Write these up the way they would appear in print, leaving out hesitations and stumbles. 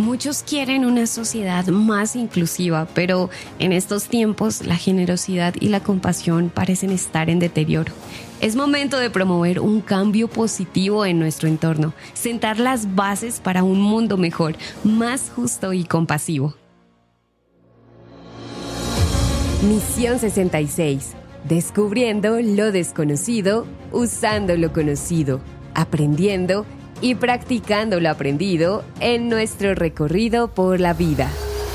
Muchos quieren una sociedad más inclusiva, pero en estos tiempos la generosidad y la compasión parecen estar en deterioro. Es momento de promover un cambio positivo en nuestro entorno, sentar las bases para un mundo mejor, más justo y compasivo. Misión 66. Descubriendo lo desconocido, usando lo conocido, aprendiendo y practicando lo aprendido en nuestro recorrido por la vida.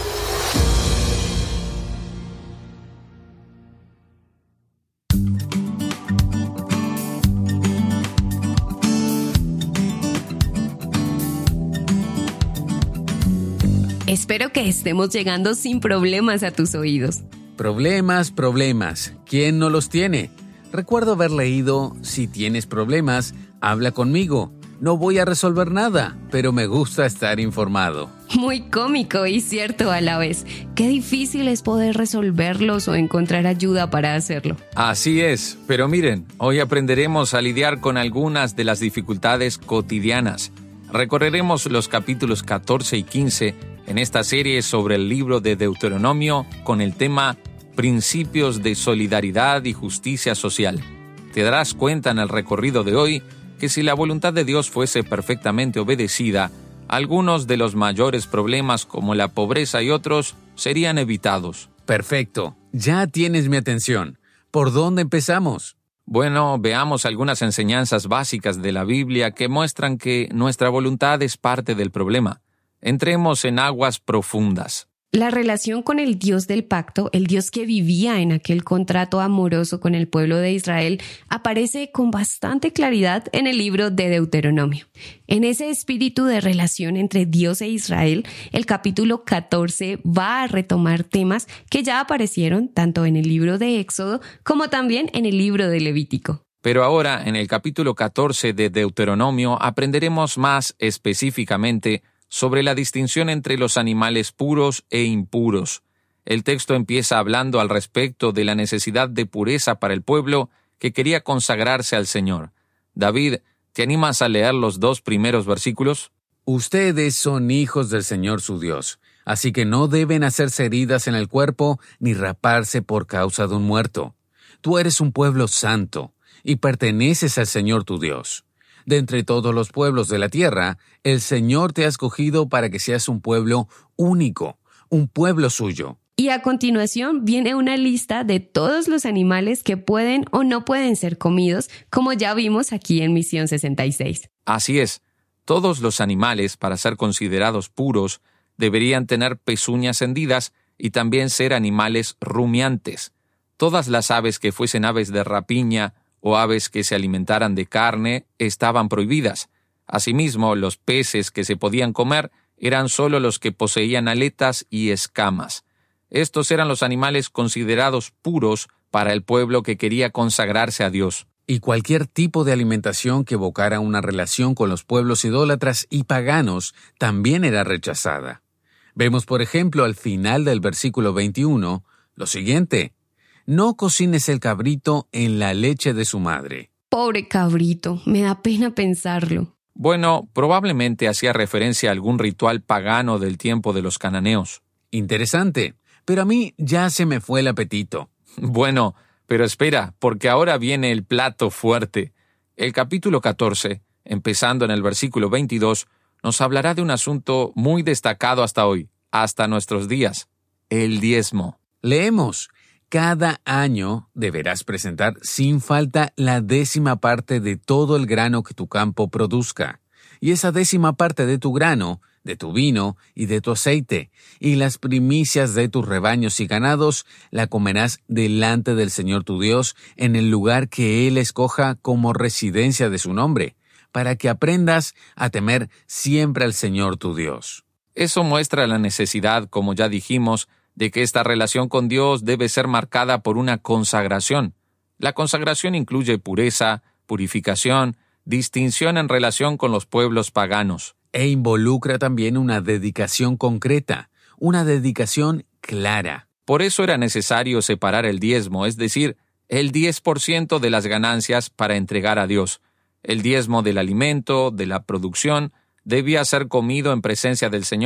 Espero que estemos llegando sin problemas a tus oídos. Problemas. ¿Quién no los tiene? Recuerdo haber leído, si tienes problemas, habla conmigo. No voy a resolver nada, pero me gusta estar informado. Muy cómico y cierto a la vez. Qué difícil es poder resolverlos o encontrar ayuda para hacerlo. Así es, pero miren, hoy aprenderemos a lidiar con algunas de las dificultades cotidianas. Recorreremos los capítulos 14 y 15 en esta serie sobre el libro de Deuteronomio con el tema Principios de Solidaridad y Justicia Social. Te darás cuenta en el recorrido de hoy que si la voluntad de Dios fuese perfectamente obedecida, algunos de los mayores problemas como la pobreza y otros serían evitados. Perfecto, ya tienes mi atención. ¿Por dónde empezamos? Bueno, veamos algunas enseñanzas básicas de la Biblia que muestran que nuestra voluntad es parte del problema. Entremos en aguas profundas. La relación con el Dios del pacto, el Dios que vivía en aquel contrato amoroso con el pueblo de Israel, aparece con bastante claridad en el libro de Deuteronomio. En ese espíritu de relación entre Dios e Israel, el capítulo 14 va a retomar temas que ya aparecieron tanto en el libro de Éxodo como también en el libro de Levítico. Pero ahora, en el capítulo 14 de Deuteronomio, aprenderemos más específicamente sobre la distinción entre los animales puros e impuros. El texto empieza hablando al respecto de la necesidad de pureza para el pueblo que quería consagrarse al Señor. David, ¿te animas a leer los 2 primeros versículos? Ustedes son hijos del Señor su Dios, así que no deben hacerse heridas en el cuerpo ni raparse por causa de un muerto. Tú eres un pueblo santo y perteneces al Señor tu Dios. De entre todos los pueblos de la tierra, el Señor te ha escogido para que seas un pueblo único, un pueblo suyo. Y a continuación viene una lista de todos los animales que pueden o no pueden ser comidos, como ya vimos aquí en Misión 66. Así es, todos los animales, para ser considerados puros, deberían tener pezuñas hendidas y también ser animales rumiantes. Todas las aves que fuesen aves de rapiña o aves que se alimentaran de carne estaban prohibidas. Asimismo, los peces que se podían comer eran solo los que poseían aletas y escamas. Estos eran los animales considerados puros para el pueblo que quería consagrarse a Dios. Y cualquier tipo de alimentación que evocara una relación con los pueblos idólatras y paganos también era rechazada. Vemos, por ejemplo, al final del versículo 21, lo siguiente: no cocines el cabrito en la leche de su madre. Pobre cabrito, me da pena pensarlo. Bueno, probablemente hacía referencia a algún ritual pagano del tiempo de los cananeos. Interesante, pero a mí ya se me fue el apetito. Bueno, pero espera, porque ahora viene el plato fuerte. El capítulo 14, empezando en el versículo 22, nos hablará de un asunto muy destacado hasta hoy, hasta nuestros días: el diezmo. Leemos: cada año deberás presentar sin falta la 10ª parte de todo el grano que tu campo produzca, y esa 10ª parte de tu grano, de tu vino y de tu aceite, y las primicias de tus rebaños y ganados, la comerás delante del Señor tu Dios en el lugar que Él escoja como residencia de su nombre, para que aprendas a temer siempre al Señor tu Dios. Eso muestra la necesidad, como ya dijimos, de que esta relación con Dios debe ser marcada por una consagración. La consagración incluye pureza, purificación, distinción en relación con los pueblos paganos. E involucra también una dedicación concreta, una dedicación clara. Por eso era necesario separar el diezmo, es decir, el 10% de las ganancias para entregar a Dios. El diezmo del alimento, de la producción, debía ser comido en presencia del Señor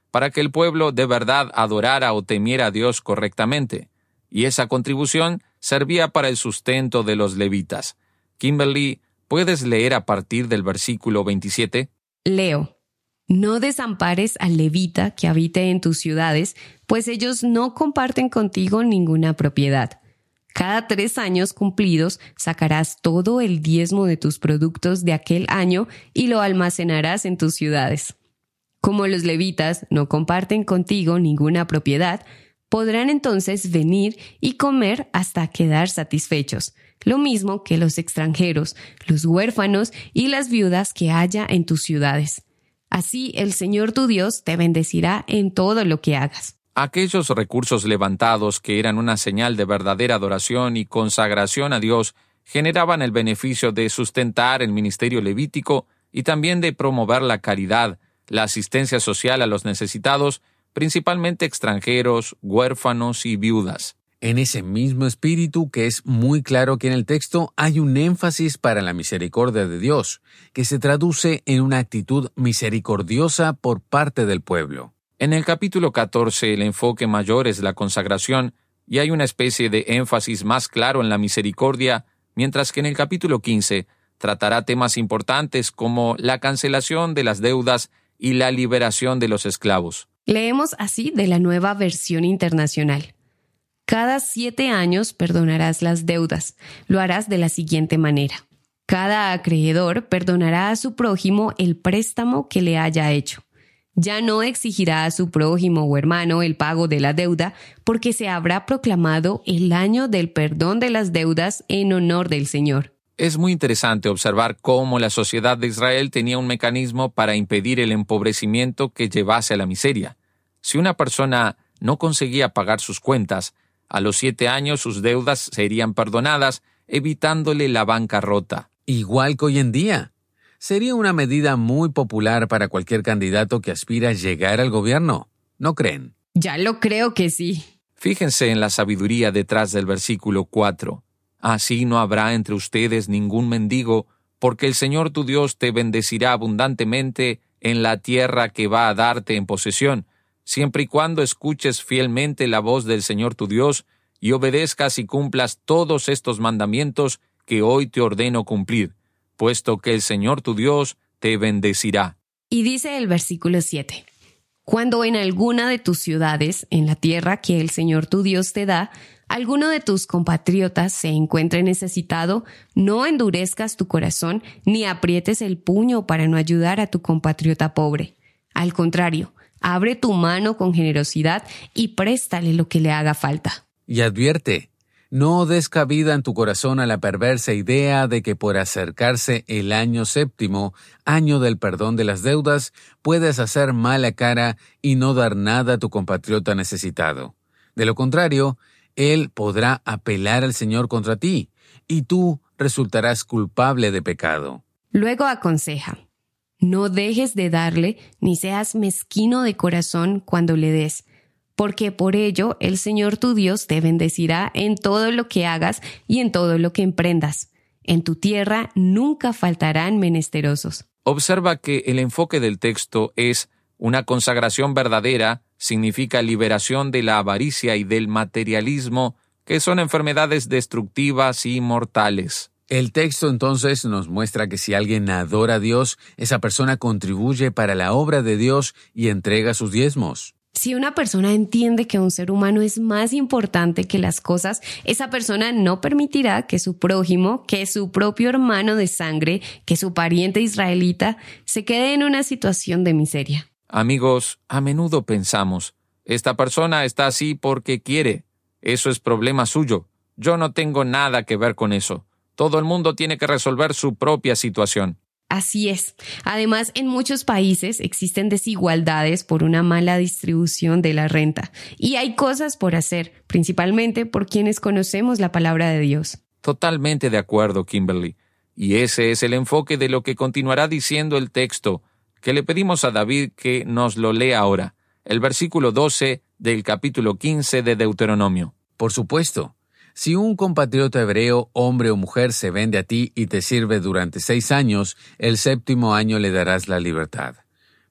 para que el pueblo de verdad adorara o temiera a Dios correctamente, y esa contribución servía para el sustento de los levitas. Kimberly, ¿puedes leer a partir del versículo 27? Leo. No desampares al levita que habite en tus ciudades, pues ellos no comparten contigo ninguna propiedad. Cada 3 años cumplidos sacarás todo el diezmo de tus productos de aquel año y lo almacenarás en tus ciudades. Como los levitas no comparten contigo ninguna propiedad, podrán entonces venir y comer hasta quedar satisfechos, lo mismo que los extranjeros, los huérfanos y las viudas que haya en tus ciudades. Así el Señor tu Dios te bendecirá en todo lo que hagas. Aquellos recursos levantados que eran una señal de verdadera adoración y consagración a Dios generaban el beneficio de sustentar el ministerio levítico y también de promover la caridad, la asistencia social a los necesitados, principalmente extranjeros, huérfanos y viudas. En ese mismo espíritu, que es muy claro aquí en el texto, hay un énfasis para la misericordia de Dios, que se traduce en una actitud misericordiosa por parte del pueblo. En el capítulo 14 el enfoque mayor es la consagración y hay una especie de énfasis más claro en la misericordia, mientras que en el capítulo 15 tratará temas importantes como la cancelación de las deudas y la liberación de los esclavos. Leemos así de la Nueva Versión Internacional. Cada 7 años perdonarás las deudas. Lo harás de la siguiente manera. Cada acreedor perdonará a su prójimo el préstamo que le haya hecho. Ya no exigirá a su prójimo o hermano el pago de la deuda, porque se habrá proclamado el año del perdón de las deudas en honor del Señor. Es muy interesante observar cómo la sociedad de Israel tenía un mecanismo para impedir el empobrecimiento que llevase a la miseria. Si una persona no conseguía pagar sus cuentas, a los 7 años sus deudas serían perdonadas, evitándole la bancarrota. Igual que hoy en día. Sería una medida muy popular para cualquier candidato que aspira a llegar al gobierno, ¿no creen? Ya lo creo que sí. Fíjense en la sabiduría detrás del versículo 4. Así no habrá entre ustedes ningún mendigo, porque el Señor tu Dios te bendecirá abundantemente en la tierra que va a darte en posesión, siempre y cuando escuches fielmente la voz del Señor tu Dios y obedezcas y cumplas todos estos mandamientos que hoy te ordeno cumplir, puesto que el Señor tu Dios te bendecirá. Y dice el versículo 7. Cuando en alguna de tus ciudades, en la tierra que el Señor tu Dios te da, alguno de tus compatriotas se encuentre necesitado, no endurezcas tu corazón ni aprietes el puño para no ayudar a tu compatriota pobre. Al contrario, abre tu mano con generosidad y préstale lo que le haga falta. Y advierte, no des cabida en tu corazón a la perversa idea de que por acercarse el año 7º, año del perdón de las deudas, puedes hacer mala cara y no dar nada a tu compatriota necesitado. De lo contrario, él podrá apelar al Señor contra ti, y tú resultarás culpable de pecado. Luego aconseja, no dejes de darle, ni seas mezquino de corazón cuando le des, porque por ello el Señor tu Dios te bendecirá en todo lo que hagas y en todo lo que emprendas. En tu tierra nunca faltarán menesterosos. Observa que el enfoque del texto es una consagración verdadera, significa liberación de la avaricia y del materialismo, que son enfermedades destructivas y mortales. El texto entonces nos muestra que si alguien adora a Dios, esa persona contribuye para la obra de Dios y entrega sus diezmos. Si una persona entiende que un ser humano es más importante que las cosas, esa persona no permitirá que su prójimo, que su propio hermano de sangre, que su pariente israelita, se quede en una situación de miseria. Amigos, a menudo pensamos, esta persona está así porque quiere. Eso es problema suyo. Yo no tengo nada que ver con eso. Todo el mundo tiene que resolver su propia situación. Así es. Además, en muchos países existen desigualdades por una mala distribución de la renta. Y hay cosas por hacer, principalmente por quienes conocemos la palabra de Dios. Totalmente de acuerdo, Kimberly. Y ese es el enfoque de lo que continuará diciendo el texto, que le pedimos a David que nos lo lea ahora. El versículo 12 del capítulo 15 de Deuteronomio. Por supuesto. Si un compatriota hebreo, hombre o mujer, se vende a ti y te sirve durante 6 años, el 7º año le darás la libertad.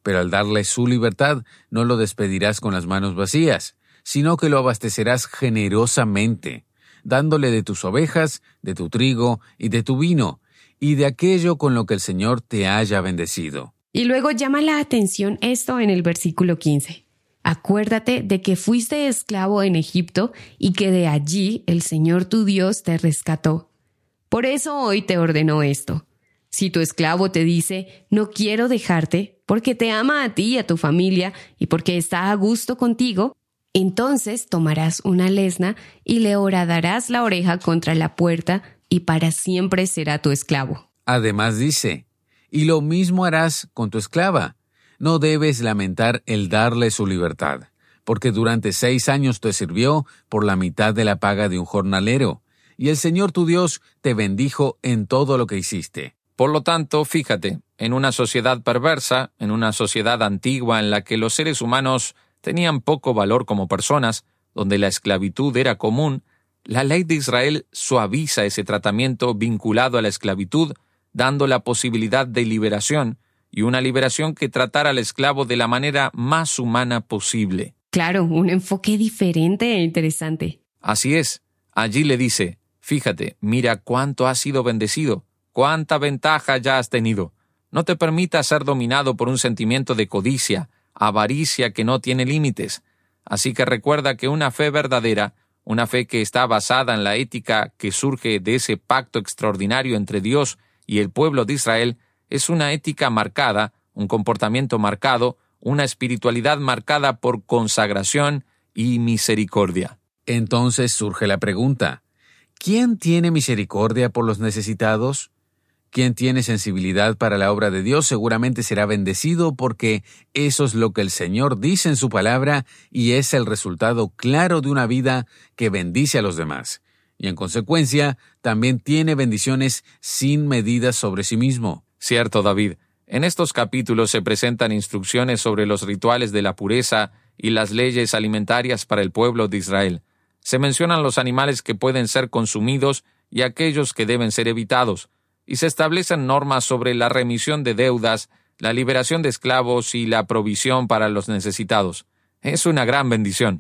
Pero al darle su libertad, no lo despedirás con las manos vacías, sino que lo abastecerás generosamente, dándole de tus ovejas, de tu trigo y de tu vino, y de aquello con lo que el Señor te haya bendecido. Y luego llama la atención esto en el versículo 15. Acuérdate de que fuiste esclavo en Egipto y que de allí el Señor tu Dios te rescató. Por eso hoy te ordeno esto. Si tu esclavo te dice, no quiero dejarte, porque te ama a ti y a tu familia y porque está a gusto contigo, entonces tomarás una lesna y le horadarás la oreja contra la puerta y para siempre será tu esclavo. Además dice, y lo mismo harás con tu esclava. No debes lamentar el darle su libertad, porque durante 6 años te sirvió por la mitad de la paga de un jornalero, y el Señor tu Dios te bendijo en todo lo que hiciste. Por lo tanto, fíjate, en una sociedad perversa, en una sociedad antigua en la que los seres humanos tenían poco valor como personas, donde la esclavitud era común, la ley de Israel suaviza ese tratamiento vinculado a la esclavitud, dando la posibilidad de liberación, y una liberación que tratara al esclavo de la manera más humana posible. Claro, un enfoque diferente e interesante. Así es. Allí le dice, fíjate, mira cuánto has sido bendecido, cuánta ventaja ya has tenido. No te permitas ser dominado por un sentimiento de codicia, avaricia que no tiene límites. Así que recuerda que una fe verdadera, una fe que está basada en la ética que surge de ese pacto extraordinario entre Dios y el pueblo de Israel, es una ética marcada, un comportamiento marcado, una espiritualidad marcada por consagración y misericordia. Entonces surge la pregunta, ¿quién tiene misericordia por los necesitados? Quien tiene sensibilidad para la obra de Dios seguramente será bendecido porque eso es lo que el Señor dice en su palabra y es el resultado claro de una vida que bendice a los demás. Y en consecuencia, también tiene bendiciones sin medida sobre sí mismo. Cierto, David. En estos capítulos se presentan instrucciones sobre los rituales de la pureza y las leyes alimentarias para el pueblo de Israel. Se mencionan los animales que pueden ser consumidos y aquellos que deben ser evitados, y se establecen normas sobre la remisión de deudas, la liberación de esclavos y la provisión para los necesitados. Es una gran bendición.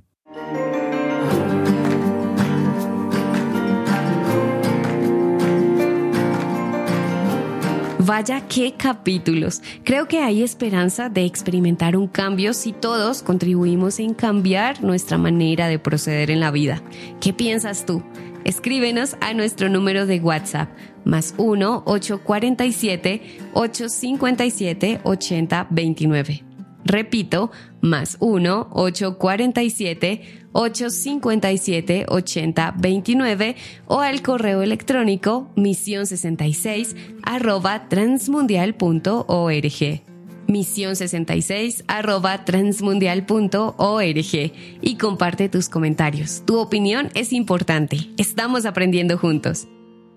Vaya qué capítulos. Creo que hay esperanza de experimentar un cambio si todos contribuimos en cambiar nuestra manera de proceder en la vida. ¿Qué piensas tú? Escríbenos a nuestro número de WhatsApp, +1 847 857 8029. Repito, +1 847 857 8029 o al correo electrónico mision66@transmundial.org. mision66@transmundial.org y comparte tus comentarios. Tu opinión es importante. Estamos aprendiendo juntos.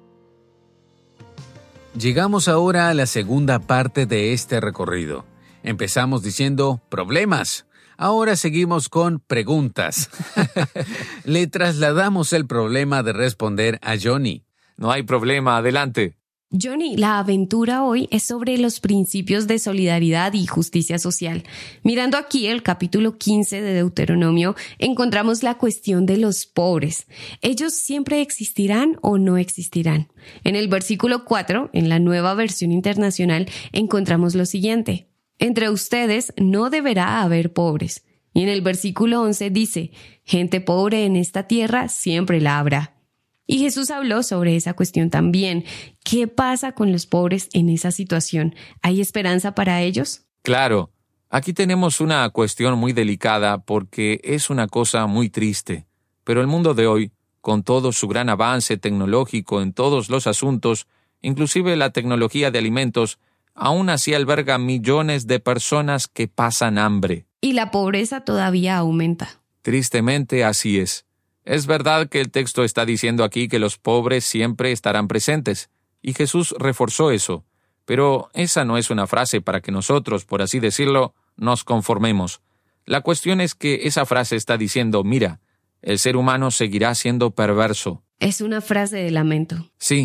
Llegamos ahora a la segunda parte de este recorrido. Empezamos diciendo problemas. Ahora seguimos con preguntas. Le trasladamos el problema de responder a Johnny. No hay problema, adelante. Johnny, la aventura hoy es sobre los principios de solidaridad y justicia social. Mirando aquí el capítulo 15 de Deuteronomio, encontramos la cuestión de los pobres. ¿Ellos siempre existirán o no existirán? En el versículo 4, en la Nueva Versión Internacional, encontramos lo siguiente. Entre ustedes no deberá haber pobres. Y en el versículo 11 dice, gente pobre en esta tierra siempre la habrá. Y Jesús habló sobre esa cuestión también. ¿Qué pasa con los pobres en esa situación? ¿Hay esperanza para ellos? Claro. Aquí tenemos una cuestión muy delicada porque es una cosa muy triste. Pero el mundo de hoy, con todo su gran avance tecnológico en todos los asuntos, inclusive la tecnología de alimentos, aún así alberga millones de personas que pasan hambre. Y la pobreza todavía aumenta. Tristemente así es. Es verdad que el texto está diciendo aquí que los pobres siempre estarán presentes, y Jesús reforzó eso, pero esa no es una frase para que nosotros, por así decirlo, nos conformemos. La cuestión es que esa frase está diciendo, mira, el ser humano seguirá siendo perverso. Es una frase de lamento. Sí,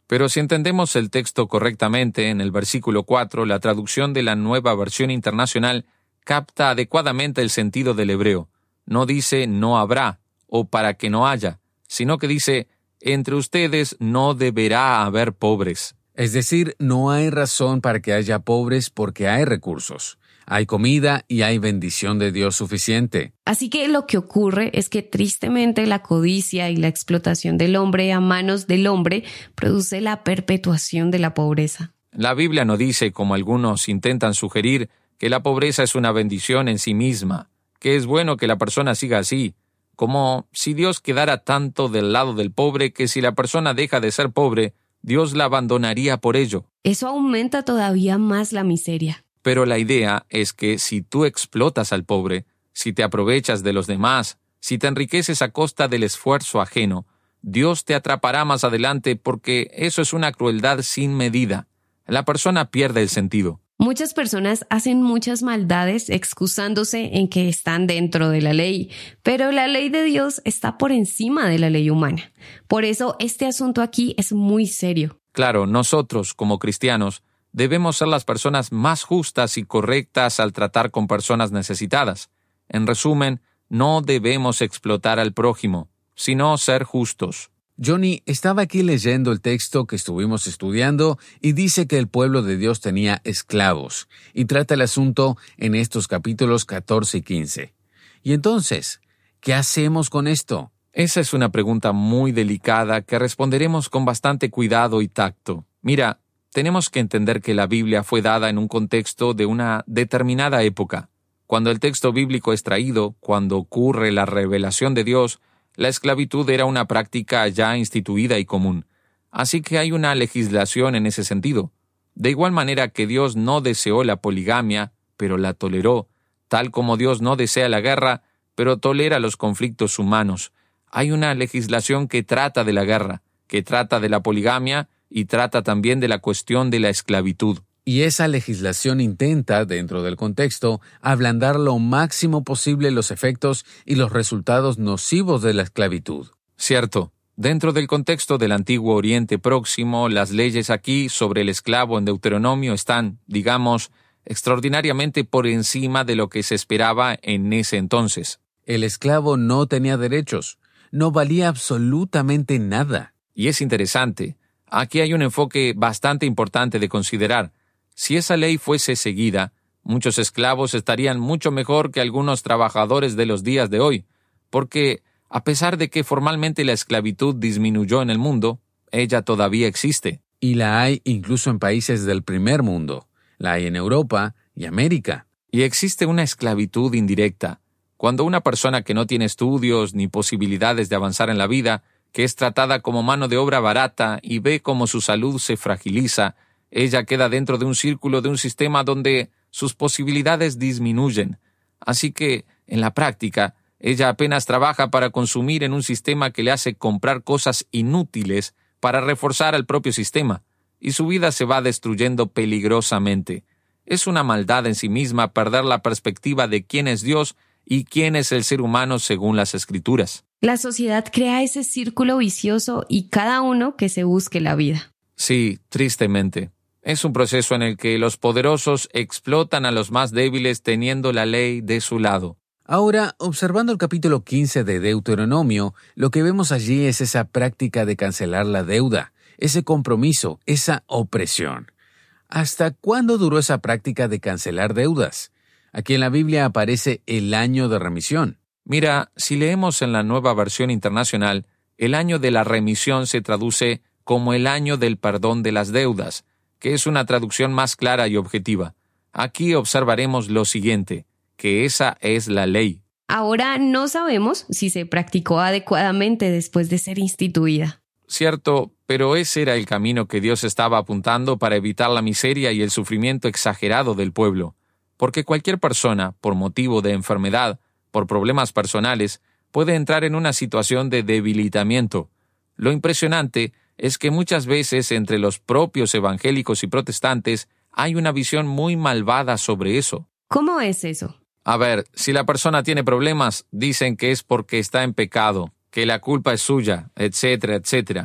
Pero si entendemos el texto correctamente, en el versículo 4, la traducción de la Nueva Versión Internacional capta adecuadamente el sentido del hebreo. No dice no habrá o para que no haya, sino que dice entre ustedes no deberá haber pobres. Es decir, no hay razón para que haya pobres porque hay recursos. Hay comida y hay bendición de Dios suficiente. Así que lo que ocurre es que tristemente la codicia y la explotación del hombre a manos del hombre produce la perpetuación de la pobreza. La Biblia no dice, como algunos intentan sugerir, que la pobreza es una bendición en sí misma, que es bueno que la persona siga así, como si Dios quedara tanto del lado del pobre que si la persona deja de ser pobre, Dios la abandonaría por ello. Eso aumenta todavía más la miseria. Pero la idea es que si tú explotas al pobre, si te aprovechas de los demás, si te enriqueces a costa del esfuerzo ajeno, Dios te atrapará más adelante porque eso es una crueldad sin medida. La persona pierde el sentido. Muchas personas hacen muchas maldades excusándose en que están dentro de la ley, pero la ley de Dios está por encima de la ley humana. Por eso este asunto aquí es muy serio. Claro, nosotros, como cristianos, debemos ser las personas más justas y correctas al tratar con personas necesitadas. En resumen, no debemos explotar al prójimo, sino ser justos. Johnny estaba aquí leyendo el texto que estuvimos estudiando y dice que el pueblo de Dios tenía esclavos, y trata el asunto en estos capítulos 14 y 15. Y entonces, ¿qué hacemos con esto? Esa es una pregunta muy delicada que responderemos con bastante cuidado y tacto. Mira, tenemos que entender que la Biblia fue dada en un contexto de una determinada época. Cuando el texto bíblico es traído, cuando ocurre la revelación de Dios, la esclavitud era una práctica ya instituida y común. Así que hay una legislación en ese sentido. De igual manera que Dios no deseó la poligamia, pero la toleró, tal como Dios no desea la guerra, pero tolera los conflictos humanos. Hay una legislación que trata de la guerra, que trata de la poligamia, y trata también de la cuestión de la esclavitud. Y esa legislación intenta, dentro del contexto, ablandar lo máximo posible los efectos y los resultados nocivos de la esclavitud. Cierto. Dentro del contexto del antiguo Oriente Próximo, las leyes aquí sobre el esclavo en Deuteronomio están, digamos, extraordinariamente por encima de lo que se esperaba en ese entonces. El esclavo no tenía derechos, no valía absolutamente nada. Y es interesante. Aquí hay un enfoque bastante importante de considerar. Si esa ley fuese seguida, muchos esclavos estarían mucho mejor que algunos trabajadores de los días de hoy, porque, a pesar de que formalmente la esclavitud disminuyó en el mundo, ella todavía existe. Y la hay incluso en países del primer mundo. La hay en Europa y América. Y existe una esclavitud indirecta. Cuando una persona que no tiene estudios ni posibilidades de avanzar en la vida, que es tratada como mano de obra barata y ve cómo su salud se fragiliza, ella queda dentro de un círculo de un sistema donde sus posibilidades disminuyen. Así que, en la práctica, ella apenas trabaja para consumir en un sistema que le hace comprar cosas inútiles para reforzar al propio sistema, y su vida se va destruyendo peligrosamente. Es una maldad en sí misma perder la perspectiva de quién es Dios y quién es el ser humano según las Escrituras. La sociedad crea ese círculo vicioso y cada uno que se busque la vida. Sí, tristemente. Es un proceso en el que los poderosos explotan a los más débiles teniendo la ley de su lado. Ahora, observando el capítulo 15 de Deuteronomio, lo que vemos allí es esa práctica de cancelar la deuda, ese compromiso, esa opresión. ¿Hasta cuándo duró esa práctica de cancelar deudas? Aquí en la Biblia aparece el año de remisión. Mira, si leemos en la Nueva Versión Internacional, el año de la remisión se traduce como el año del perdón de las deudas, que es una traducción más clara y objetiva. Aquí observaremos lo siguiente, que esa es la ley. Ahora no sabemos si se practicó adecuadamente después de ser instituida. Cierto, pero ese era el camino que Dios estaba apuntando para evitar la miseria y el sufrimiento exagerado del pueblo. Porque cualquier persona, por motivo de enfermedad, por problemas personales, puede entrar en una situación de debilitamiento. Lo impresionante es que muchas veces entre los propios evangélicos y protestantes hay una visión muy malvada sobre eso. ¿Cómo es eso? A ver, si la persona tiene problemas, dicen que es porque está en pecado, que la culpa es suya, etcétera, etcétera.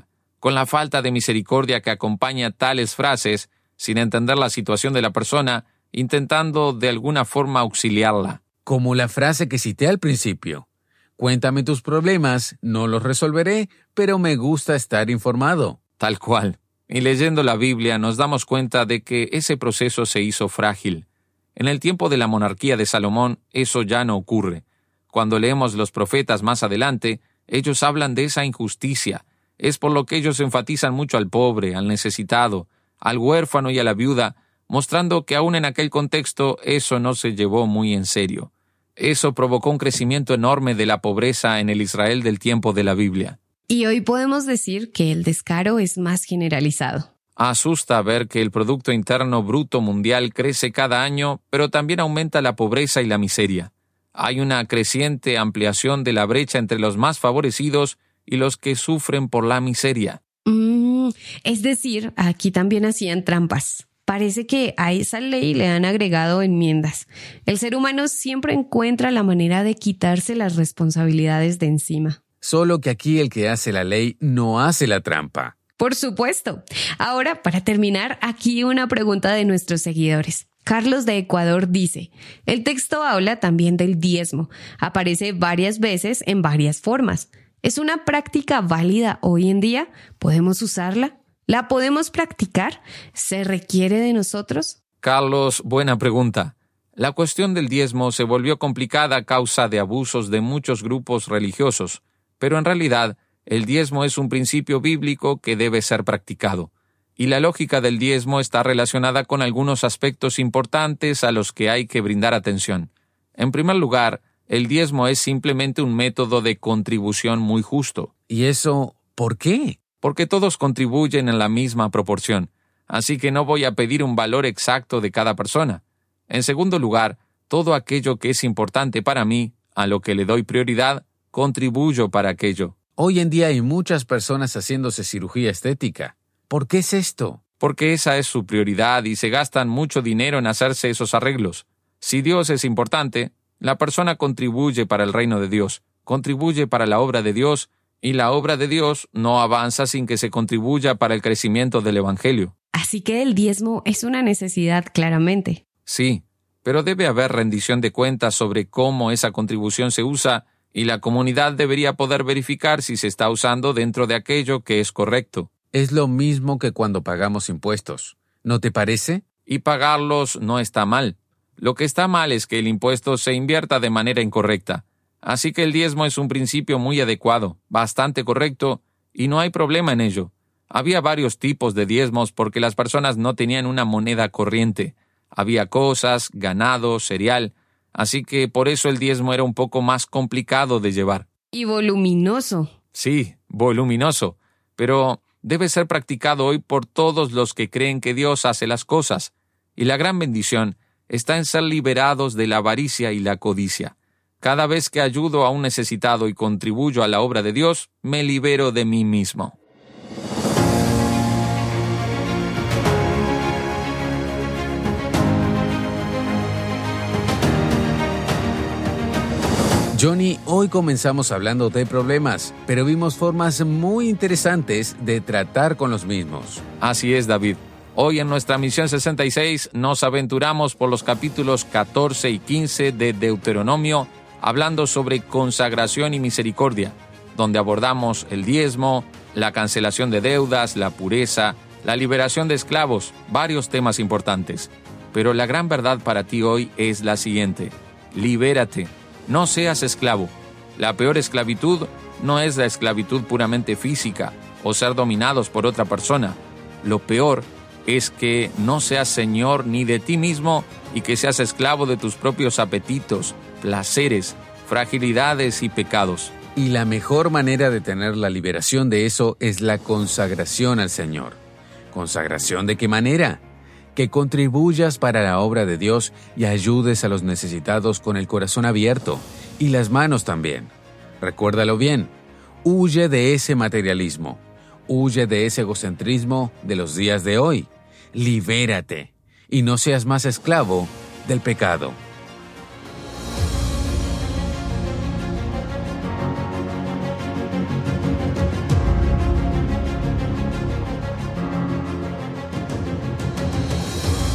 con la falta de misericordia que acompaña tales frases, sin entender la situación de la persona, intentando de alguna forma auxiliarla. Como la frase que cité al principio. Cuéntame tus problemas, no los resolveré, pero me gusta estar informado. Tal cual. Y leyendo la Biblia nos damos cuenta de que ese proceso se hizo frágil. En el tiempo de la monarquía de Salomón, eso ya no ocurre. Cuando leemos los profetas más adelante, ellos hablan de esa injusticia. Es por lo que ellos enfatizan mucho al pobre, al necesitado, al huérfano y a la viuda, mostrando que aún en aquel contexto eso no se llevó muy en serio. Eso provocó un crecimiento enorme de la pobreza en el Israel del tiempo de la Biblia. Y hoy podemos decir que el descaro es más generalizado. Asusta ver que el Producto Interno Bruto Mundial crece cada año, pero también aumenta la pobreza y la miseria. Hay una creciente ampliación de la brecha entre los más favorecidos y los que sufren por la miseria. Es decir, aquí también hacían trampas. Parece que a esa ley le han agregado enmiendas. El ser humano siempre encuentra la manera de quitarse las responsabilidades de encima. Solo que aquí el que hace la ley no hace la trampa. Por supuesto. Ahora, para terminar, aquí una pregunta de nuestros seguidores. Carlos de Ecuador dice, el texto habla también del diezmo. Aparece varias veces en varias formas. ¿Es una práctica válida hoy en día? ¿Podemos usarla? ¿La podemos practicar? ¿Se requiere de nosotros? Carlos, buena pregunta. La cuestión del diezmo se volvió complicada a causa de abusos de muchos grupos religiosos, pero en realidad el diezmo es un principio bíblico que debe ser practicado. Y la lógica del diezmo está relacionada con algunos aspectos importantes a los que hay que brindar atención. En primer lugar, el diezmo es simplemente un método de contribución muy justo. ¿Y eso por qué? Porque todos contribuyen en la misma proporción, así que no voy a pedir un valor exacto de cada persona. En segundo lugar, todo aquello que es importante para mí, a lo que le doy prioridad, contribuyo para aquello. Hoy en día hay muchas personas haciéndose cirugía estética. ¿Por qué es esto? Porque esa es su prioridad y se gastan mucho dinero en hacerse esos arreglos. Si Dios es importante, la persona contribuye para el reino de Dios, contribuye para la obra de Dios, y la obra de Dios no avanza sin que se contribuya para el crecimiento del Evangelio. Así que el diezmo es una necesidad, claramente. Sí, pero debe haber rendición de cuentas sobre cómo esa contribución se usa, y la comunidad debería poder verificar si se está usando dentro de aquello que es correcto. Es lo mismo que cuando pagamos impuestos. ¿No te parece? Y pagarlos no está mal. Lo que está mal es que el impuesto se invierta de manera incorrecta. Así que el diezmo es un principio muy adecuado, bastante correcto, y no hay problema en ello. Había varios tipos de diezmos porque las personas no tenían una moneda corriente. Había cosas, ganado, cereal, así que por eso el diezmo era un poco más complicado de llevar. Y voluminoso. Sí, voluminoso, pero debe ser practicado hoy por todos los que creen que Dios hace las cosas. Y la gran bendición está en ser liberados de la avaricia y la codicia. Cada vez que ayudo a un necesitado y contribuyo a la obra de Dios, me libero de mí mismo. Johnny, hoy comenzamos hablando de problemas, pero vimos formas muy interesantes de tratar con los mismos. Así es, David. Hoy en nuestra misión 66 nos aventuramos por los capítulos 14 y 15 de Deuteronomio, hablando sobre consagración y misericordia, donde abordamos el diezmo, la cancelación de deudas, la pureza, la liberación de esclavos, varios temas importantes. Pero la gran verdad para ti hoy es la siguiente: libérate, no seas esclavo. La peor esclavitud no es la esclavitud puramente física o ser dominados por otra persona. Lo peor es que no seas señor ni de ti mismo y que seas esclavo de tus propios apetitos, placeres, fragilidades y pecados. Y la mejor manera de tener la liberación de eso es la consagración al Señor. ¿Consagración de qué manera? Que contribuyas para la obra de Dios y ayudes a los necesitados con el corazón abierto y las manos también. Recuérdalo bien, huye de ese materialismo, huye de ese egocentrismo de los días de hoy. Libérate y no seas más esclavo del pecado.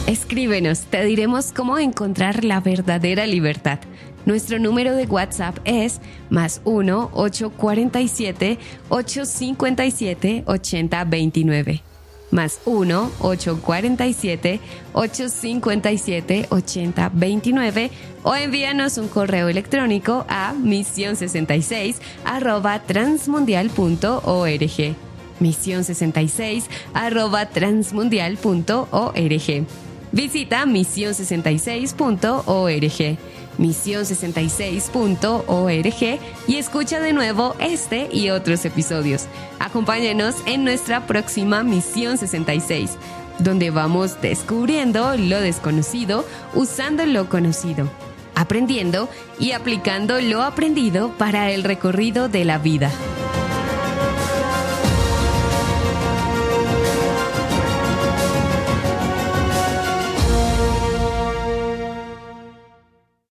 Escríbenos, te diremos cómo encontrar la verdadera libertad. Nuestro número de WhatsApp es +1 847 857 8029. +1 847 857 8029 o envíanos un correo electrónico a mision66@transmundial.org. mision66@transmundial.org. Visita mision66.org. mision66.org y escucha de nuevo este y otros episodios. Acompáñanos en nuestra próxima Misión 66, donde vamos descubriendo lo desconocido usando lo conocido, aprendiendo y aplicando lo aprendido para el recorrido de la vida.